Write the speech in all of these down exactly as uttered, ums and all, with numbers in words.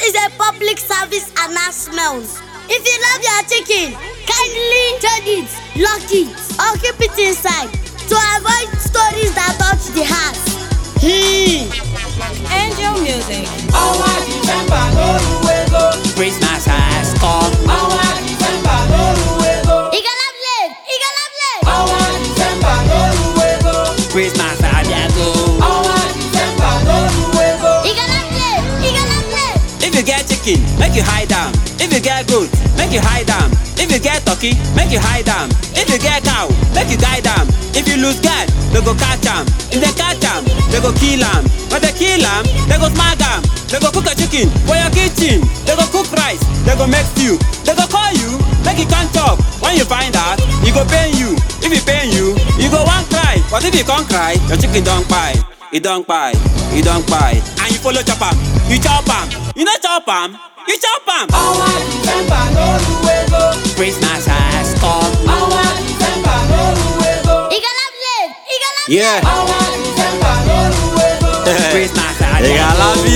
is a public service announcement. If you love your chicken, kindly trade it, lock it, or keep it inside to avoid stories that touch the heart. Hmm. Angel Music. Our December no luego. Christmas has come. Our December no luego. Igalable, Igalable. Our December no luego. Christmas has go. Our December no luego. Igalable, Igalable. If you get chicken, make you hide them. If you get goat, make you hide them. If you get turkey, make you hide them. If you get cow, make you guide them. If you lose guard, they go catch them. If they catch them, they go kill them. When they kill them, they go smack them. They go cook a chicken for your kitchen. They go cook rice, they go make stew. They go call you, make you can't talk. When you find out, he go pay you. If he pay you, you go one cry. But if you can't cry, your chicken don't buy. It don't buy, it don't buy. And you follow chop 'em, you chop 'em. You know chop 'em, you chop 'em. Our December no luego. Christmas has come. Our December no luego. Igalable, Igalable. Yeah. Our December no luego. Christmas has Igalable.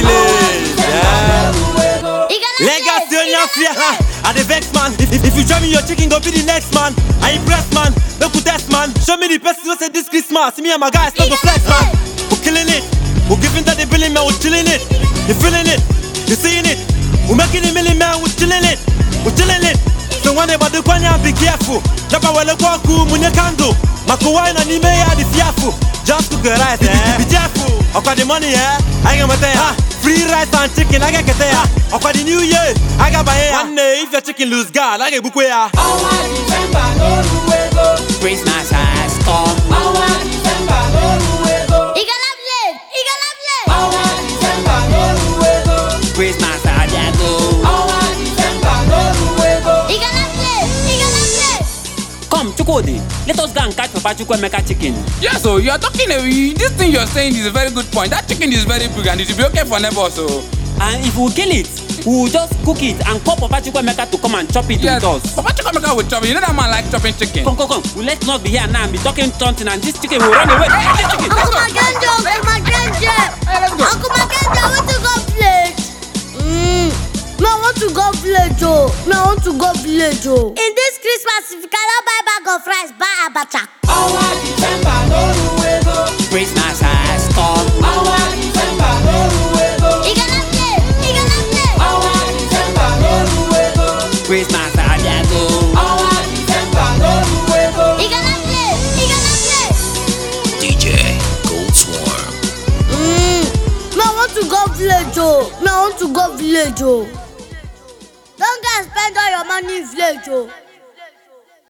Yeah. Igalable. Legacy on your fear, huh? I the vex man. If, if, if you show me your chicken, go be the next man. I impress man, don't put test man. Show me the person who said this Christmas. Me and my guys don't go flex man. We're killing it. We're giving that the billing man. We're chilling it. You feeling it? You seeing it? We're making a million man. We're chilling it. We're chilling it. So when they badu kwanya, be careful. Never will I walk who munye kando. Makuwai na nime ya di fearful. Just cook your rice, eh? Be careful. Okwa the money, eh? I got my thing, huh? Free rice and chicken, I got kete, huh? Okwa the new year, I got my hair. One day, if your chicken lose God, I get bukwe, huh? Our December no luego. Christmas has come. Our December no luego. Igalable, Igalable. Our December no luego. Christmas has go. Our December no luego. Igalable, Igalable. Come, Chukodi, let us go and catch Papa Chukwu Emeka chicken. Yes, so you are talking. Uh, this thing you are saying is a very good point. That chicken is very big and it will be okay for neighbors. So And if we kill it, we will just cook it and call Papa Chukwu Emeka to come and chop it yes, with us. Papa Chukwemeka will chop it. You know that man like chopping chicken. Come, come, come. We let's not be here now and be talking something and this chicken will run away. This chicken. Uncle Maganja, Uncle Maganja. Hey, let's go. Uncle Maganja, I want to go village. Mm. Me, I want to go village, oh. Me, I want to go village, oh. In this Christmas, if you cannot buy bag of rice, buy abacha. Our December no luego. Christmas has come. Our December no luego. Igalable, Igalable. Our December no luego. Christmas has go. Our December no luego. Igalable, Igalable. D J Gold Swarm. Mm. Me, I want to go village, oh. Me, I want to go village, oh. Don't go and spend all your money in village, oh.